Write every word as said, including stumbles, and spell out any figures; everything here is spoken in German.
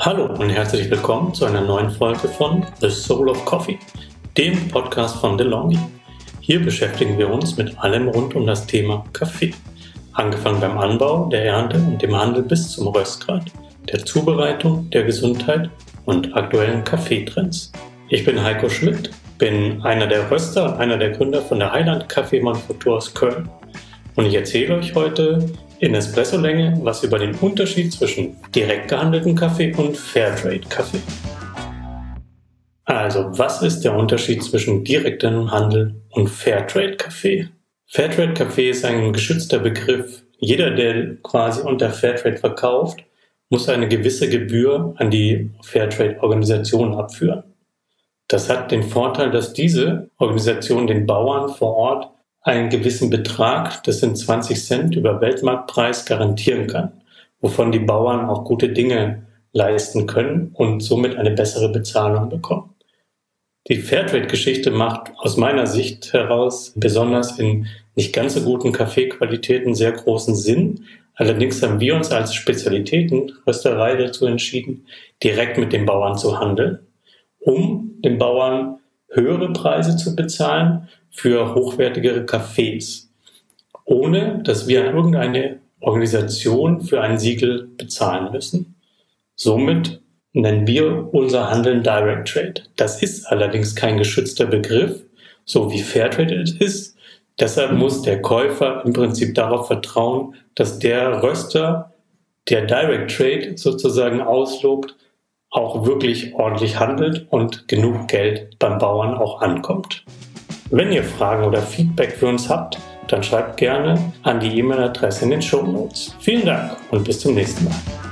Hallo und herzlich willkommen zu einer neuen Folge von The Soul of Coffee, dem Podcast von DeLonghi. Hier beschäftigen wir uns mit allem rund um das Thema Kaffee. Angefangen beim Anbau, der Ernte und dem Handel bis zum Röstgrad, der Zubereitung, der Gesundheit und aktuellen Kaffeetrends. Ich bin Heiko Schmidt, bin einer der Röster und einer der Gründer von der Highland Kaffeemanufaktur aus Köln. Und ich erzähle euch heute in Espresso-Länge was über den Unterschied zwischen direkt gehandeltem Kaffee und Fairtrade-Kaffee. Also, was ist der Unterschied zwischen direktem Handel und Fairtrade-Kaffee? Fairtrade-Kaffee ist ein geschützter Begriff. Jeder, der quasi unter Fairtrade verkauft, muss eine gewisse Gebühr an die Fairtrade-Organisation abführen. Das hat den Vorteil, dass diese Organisation den Bauern vor Ort einen gewissen Betrag, das sind zwanzig Cent über Weltmarktpreis, garantieren kann, wovon die Bauern auch gute Dinge leisten können und somit eine bessere Bezahlung bekommen. Die Fairtrade-Geschichte macht aus meiner Sicht heraus besonders in nicht ganz so guten Kaffeequalitäten sehr großen Sinn. Allerdings haben wir uns als Spezialitätenrösterei dazu entschieden, direkt mit den Bauern zu handeln, um den Bauern höhere Preise zu bezahlen für hochwertigere Kaffees, ohne dass wir an irgendeine Organisation für ein Siegel bezahlen müssen. Somit nennen wir unser Handeln Direct Trade. Das ist allerdings kein geschützter Begriff, so wie Fairtrade es ist. Deshalb muss der Käufer im Prinzip darauf vertrauen, dass der Röster, der Direct Trade sozusagen auslobt, auch wirklich ordentlich handelt und genug Geld beim Bauern auch ankommt. Wenn ihr Fragen oder Feedback für uns habt, dann schreibt gerne an die E-Mail-Adresse in den Shownotes. Vielen Dank und bis zum nächsten Mal.